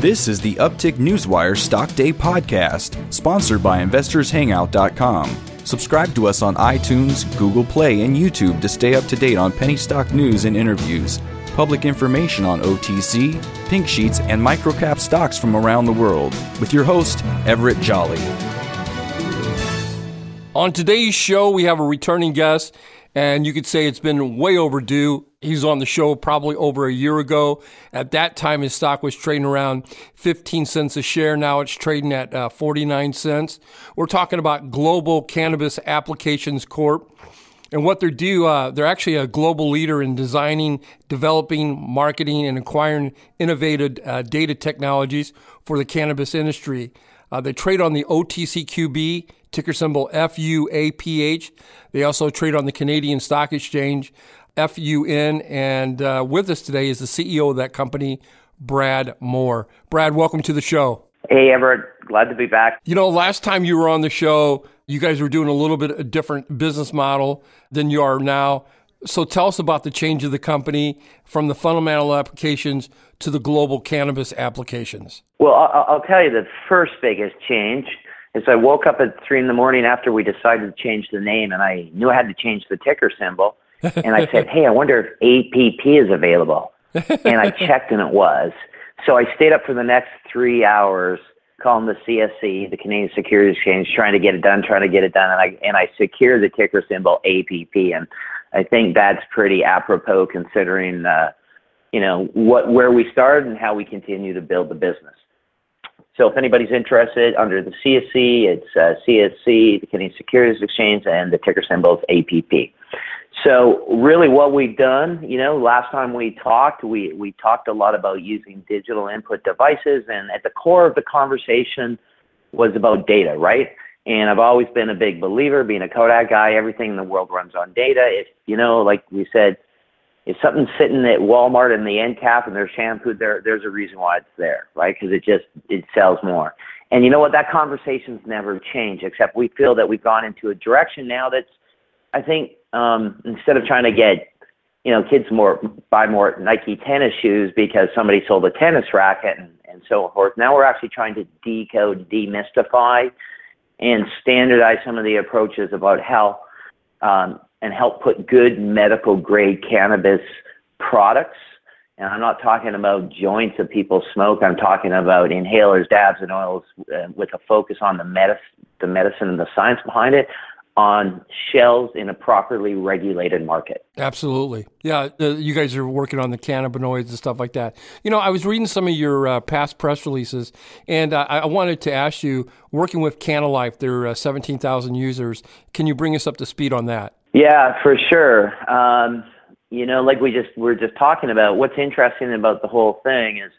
This is the Uptick Newswire Stock Day podcast, sponsored by InvestorsHangout.com. Subscribe to us on iTunes, Google Play, and YouTube to stay up to date on penny stock news and interviews, public information on OTC, pink sheets, and microcap stocks from around the world, with your host, Everett Jolly. On today's show, we have a returning guest, and you could say it's been way overdue. He's on the show probably over a year ago. At that time, his stock was trading around 15 cents a share. Now it's trading at 49 cents. We're talking about Global Cannabis Applications Corp. And what they're actually a global leader in designing, developing, marketing, and acquiring innovative data technologies for the cannabis industry. They trade on the OTCQB, ticker symbol FUAPH. They also trade on the Canadian Stock Exchange, FUN. And with us today is the CEO of that company, Brad Moore. Brad, welcome to the show. Hey, Everett. Glad to be back. You know, last time you were on the show, you guys were doing a little bit of a different business model than you are now. So tell us about the change of the company from the fundamental applications to the global cannabis applications. Well, I'll tell you the first biggest change is I woke up at 3 a.m. after we decided to change the name, and I knew I had to change the ticker symbol. And I said, hey, I wonder if APP is available. And I checked, and it was. So I stayed up for the next 3 hours calling the CSE, the Canadian Securities Exchange, trying to get it done. And I secured the ticker symbol APP. And I think that's pretty apropos considering, where we started and how we continue to build the business. So if anybody's interested, under the CSE, it's CSC, the Canadian Securities Exchange, and the ticker symbol is APP. So really what we've done, last time we talked a lot about using digital input devices, and at the core of the conversation was about data, right? And I've always been a big believer, being a Kodak guy, everything in the world runs on data. If, like we said, if something's sitting at Walmart in the end cap and there's shampoo there's a reason why it's there, right? Because it sells more. And you know what? That conversation's never changed, except we feel that we've gone into a direction now that's, I think, instead of trying to get, kids buy more Nike tennis shoes because somebody sold a tennis racket and so forth. Now we're actually trying to decode, demystify, and standardize some of the approaches about health, and help put good medical grade cannabis products. And I'm not talking about joints that people smoke. I'm talking about inhalers, dabs, and oils with a focus on the medicine and the science behind it, on shelves in a properly regulated market. Absolutely. Yeah, you guys are working on the cannabinoids and stuff like that. I was reading some of your past press releases, and I wanted to ask you, working with CannaLife, there are 17,000 users. Can you bring us up to speed on that? Yeah, for sure. Like we're just talking about, what's interesting about the whole thing is,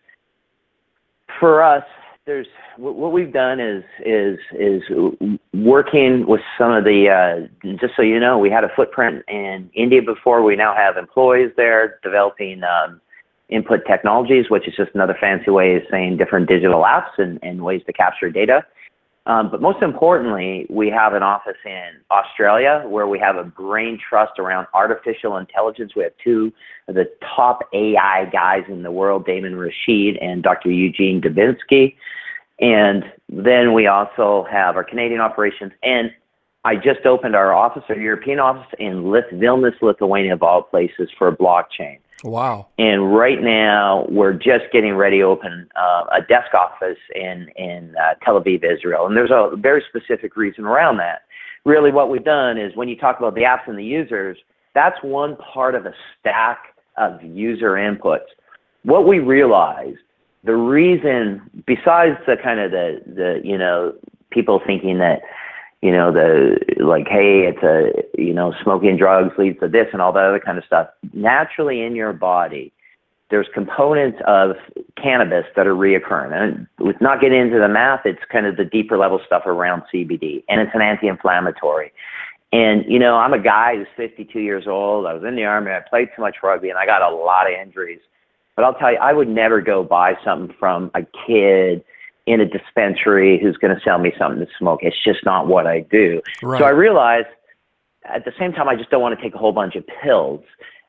for us, what we've done is working with some of the, just so you know, we had a footprint in India before. We now have employees there developing input technologies, which is just another fancy way of saying different digital apps and ways to capture data. But most importantly, we have an office in Australia where we have a brain trust around artificial intelligence. We have two of the top AI guys in the world, Damon Rashid and Dr. Eugene Dubinsky. And then we also have our Canadian operations. And I just opened our European office in Vilnius, Lithuania, of all places, for blockchain. Wow. And right now, we're just getting ready to open a desk office in Tel Aviv, Israel. And there's a very specific reason around that. Really, what we've done is, when you talk about the apps and the users, that's one part of a stack of user inputs. What we realized, the reason, besides the kind of the people thinking that, hey, it's smoking drugs leads to this and all that other kind of stuff. Naturally in your body, there's components of cannabis that are reoccurring. And with not getting into the math, it's kind of the deeper level stuff around CBD, and it's an anti-inflammatory. And, I'm a guy who's 52 years old. I was in the Army. I played too much rugby, and I got a lot of injuries. But I'll tell you, I would never go buy something from a kid in a dispensary who's going to sell me something to smoke. It's just not what I do. Right. So I realized at the same time, I just don't want to take a whole bunch of pills.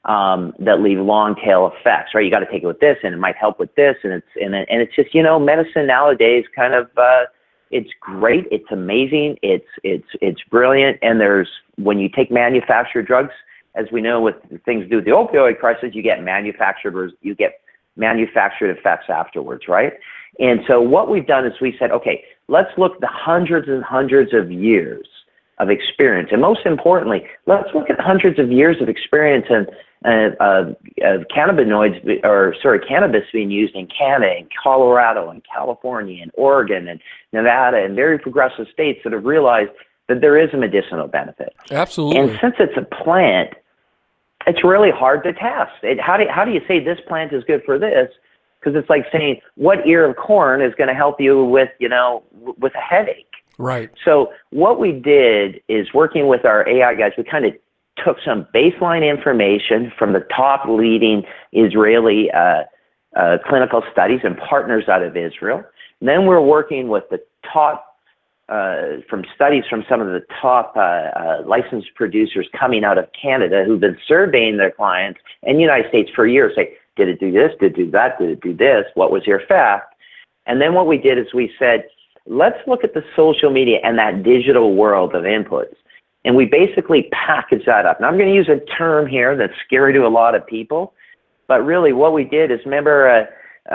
that leave long tail effects, right? You got to take it with this, and it might help with this, and it's just, medicine nowadays kind of, it's great, it's amazing, it's brilliant, and when you take manufactured drugs, as we know with things to do with the opioid crisis, you get manufactured effects afterwards, right? And so what we've done is we said, okay, let's look at the hundreds and hundreds of years of experience. And most importantly, let's look at hundreds of years of experience of cannabis being used in Canada and Colorado and California and Oregon and Nevada and very progressive states that have realized that there is a medicinal benefit. Absolutely. And since it's a plant, it's really hard to test. How do you say this plant is good for this? Because it's like saying what ear of corn is going to help you with a headache. Right. So what we did is, working with our AI guys, we kind of took some baseline information from the top leading Israeli clinical studies and partners out of Israel. And then we're working with the top from studies from some of the top licensed producers coming out of Canada who've been surveying their clients in the United States for years. Say, did it do this? Did it do that? Did it do this? What was your effect? And then what we did is we said, let's look at the social media and that digital world of inputs. And we basically package that up. Now, I'm going to use a term here that's scary to a lot of people, but really what we did is, remember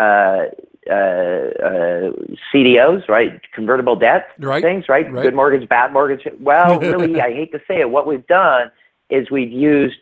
CDOs, right? Convertible debt things, right? Good mortgage, bad mortgage. Well, really, I hate to say it. What we've done is we've used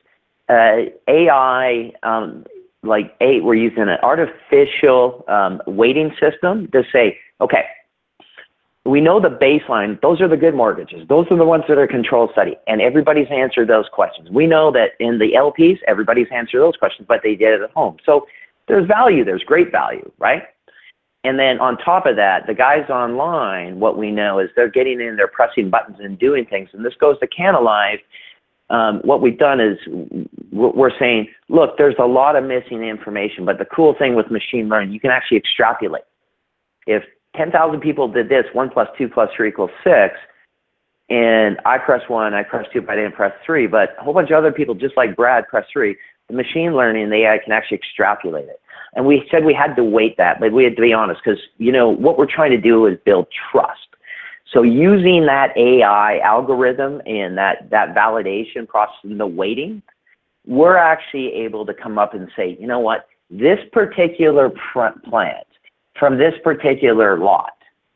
AI, we're using an artificial weighting system to say, okay, we know the baseline, those are the good mortgages. Those are the ones that are control study, and everybody's answered those questions. We know that in the LPs, everybody's answered those questions, but they did it at home. So there's value, there's great value, right? And then on top of that, the guys online, what we know is they're getting in, they're pressing buttons and doing things. And this goes to Canalive. What we've done is we're saying, look, there's a lot of missing information, but the cool thing with machine learning, you can actually extrapolate. If 10,000 people did this, 1 + 2 + 3 = 6, and I press 1, I press 2, but I didn't press 3, but a whole bunch of other people, just like Brad, press 3, the machine learning and the AI can actually extrapolate it. And we said we had to weight that, but we had to be honest, because, what we're trying to do is build trust. So using that AI algorithm and that validation process and the weighting, we're actually able to come up and say, you know what, this particular plant from this particular lot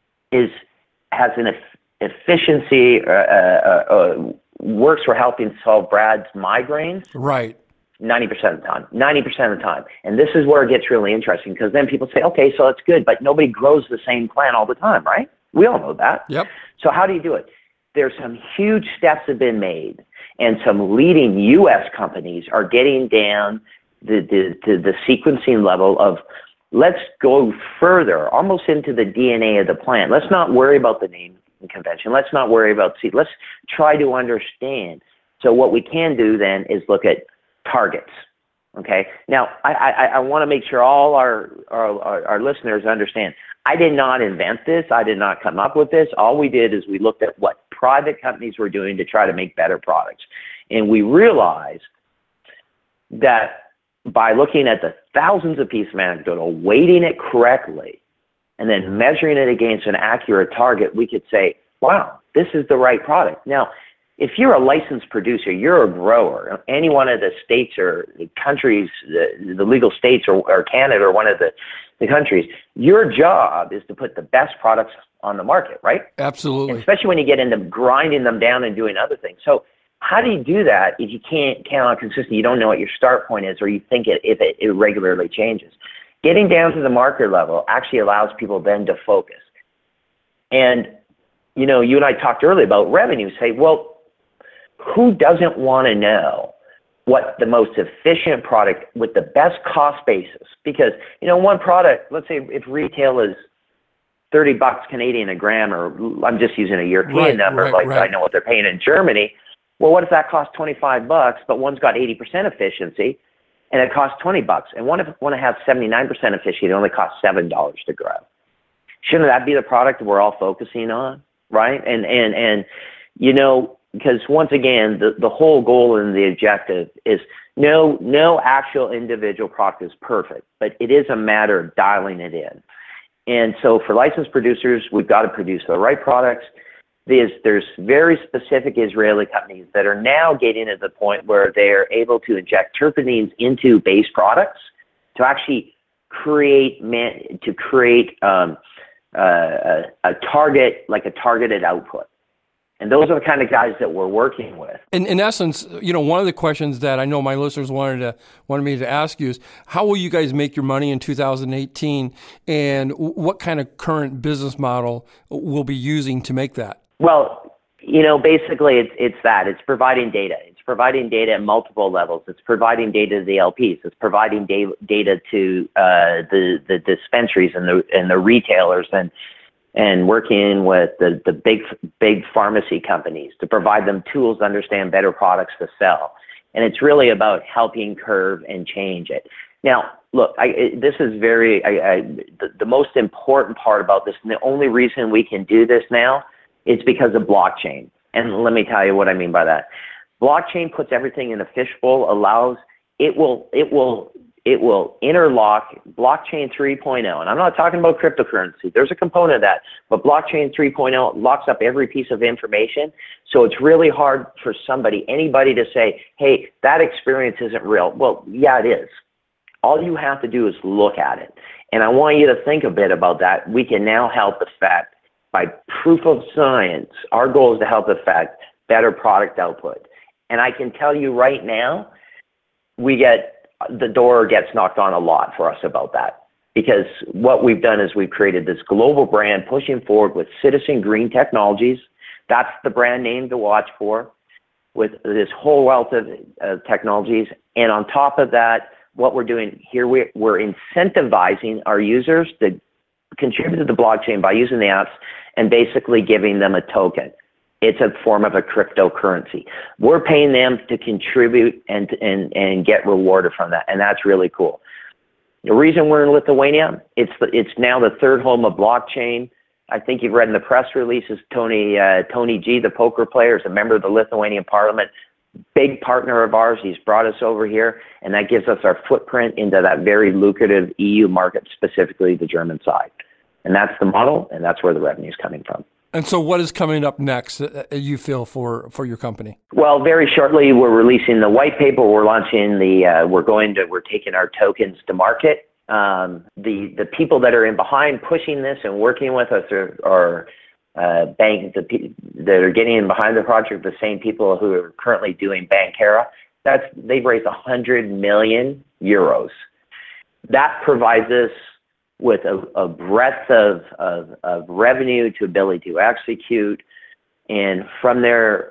has an efficiency, works for helping solve Brad's migraines. Right. 90% of the time, 90% of the time. And this is where it gets really interesting, because then people say, okay, so that's good, but nobody grows the same plant all the time, right? We all know that. Yep. So how do you do it? There's some huge steps have been made, and some leading U.S. companies are getting down the sequencing level of, let's go further, almost into the DNA of the plant. Let's not worry about the name convention. Let's not worry about seed. Let's try to understand. So what we can do then is look at targets. Okay. Now, I want to make sure all our listeners understand. I did not invent this. I did not come up with this. All we did is we looked at what private companies were doing to try to make better products. And we realized that by looking at the thousands of pieces of anecdotal, weighting it correctly, and then measuring it against an accurate target, we could say, wow, this is the right product. Now, if you're a licensed producer, you're a grower, any one of the states or the countries, the legal states or Canada or one of the countries, your job is to put the best products on the market, right? Absolutely. Especially when you get into grinding them down and doing other things. So how do you do that if you can't count on consistency? You don't know what your start point is, or you think if it irregularly changes. Getting down to the market level actually allows people then to focus. And, you and I talked earlier about revenue. Say, well, who doesn't want to know what the most efficient product with the best cost basis? Because, one product, let's say if retail is $30 Canadian a gram, or I'm just using a European number, I know what they're paying in Germany. Well, what if that costs $25, but one's got 80% efficiency and it costs $20? And one has 79% efficiency, it only costs $7 to grow. Shouldn't that be the product that we're all focusing on, right? And because once again, the whole goal and the objective is no actual individual product is perfect, but it is a matter of dialing it in. And so for licensed producers, we've got to produce the right products. There's very specific Israeli companies that are now getting to the point where they're able to inject terpenes into base products to actually create a targeted output. And those are the kind of guys that we're working with. In essence, one of the questions that I know my listeners wanted me to ask you is, how will you guys make your money in 2018, and what kind of current business model will be using to make that? Well, basically it's that. It's providing data. It's providing data at multiple levels. It's providing data to the LPs. It's providing data to the dispensaries and the retailers and working with the big pharmacy companies to provide them tools to understand better products to sell. And it's really about helping curve and change it. Now, look, this is the most important part about this, and the only reason we can do this now is because of blockchain. And let me tell you what I mean by that. Blockchain puts everything in a fishbowl, it will interlock blockchain 3.0. And I'm not talking about cryptocurrency. There's a component of that. But blockchain 3.0 locks up every piece of information. So it's really hard for anybody to say, hey, that experience isn't real. Well, yeah, it is. All you have to do is look at it. And I want you to think a bit about that. We can now help affect, by proof of science, our goal is to help affect better product output. And I can tell you right now, the door gets knocked on a lot for us about that, because what we've done is we've created this global brand pushing forward with Citizen Green Technologies. That's the brand name to watch for, with this whole wealth of technologies. And on top of that, what we're doing here, we're incentivizing our users to contribute to the blockchain by using the apps and basically giving them a token. It's a form of a cryptocurrency. We're paying them to contribute and get rewarded from that, and that's really cool. The reason we're in Lithuania, it's now the third home of blockchain. I think you've read in the press releases, Tony G, the poker player, is a member of the Lithuanian Parliament, big partner of ours. He's brought us over here, and that gives us our footprint into that very lucrative EU market, specifically the German side. And that's the model, and that's where the revenue is coming from. And so what is coming up next, you feel, for your company? Well, very shortly, we're releasing the white paper. We're launching we're taking our tokens to market. The people that are in behind pushing this and working with us are banks that are getting in behind the project, the same people who are currently doing Bankera. They've raised 100 million euros. That provides us with a breadth of revenue to ability to execute. And from there,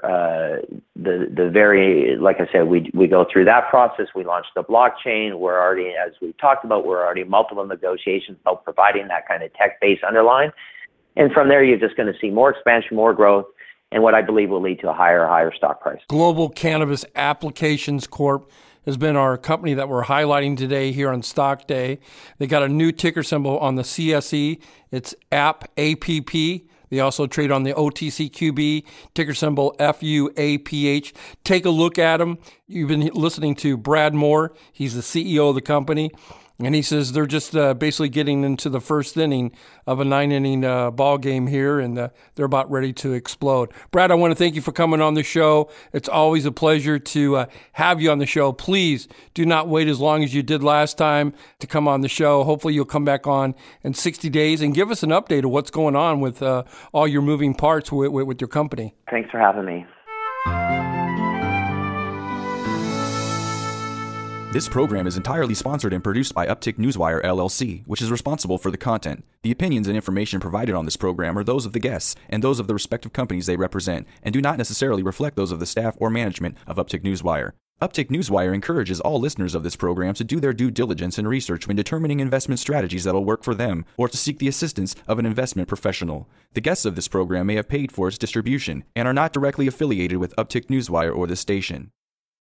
like I said, we go through that process. We launch the blockchain. We're already, as we talked about, multiple negotiations about providing that kind of tech-based underline. And from there, you're just going to see more expansion, more growth, and what I believe will lead to a higher stock price. Global Cannabis Applications Corp has been our company that we're highlighting today here on Stock Day. They got a new ticker symbol on the CSE. It's APP. They also trade on the OTCQB, ticker symbol FUAPH. Take a look at them. You've been listening to Brad Moore. He's the CEO of the company. And he says they're just basically getting into the first inning of a 9-inning ball game here, and they're about ready to explode. Brad, I want to thank you for coming on the show. It's always a pleasure to have you on the show. Please do not wait as long as you did last time to come on the show. Hopefully you'll come back on in 60 days and give us an update of what's going on with all your moving parts with your company. Thanks for having me. This program is entirely sponsored and produced by Uptick Newswire, LLC, which is responsible for the content. The opinions and information provided on this program are those of the guests and those of the respective companies they represent, and do not necessarily reflect those of the staff or management of Uptick Newswire. Uptick Newswire encourages all listeners of this program to do their due diligence and research when determining investment strategies that will work for them, or to seek the assistance of an investment professional. The guests of this program may have paid for its distribution and are not directly affiliated with Uptick Newswire or this station.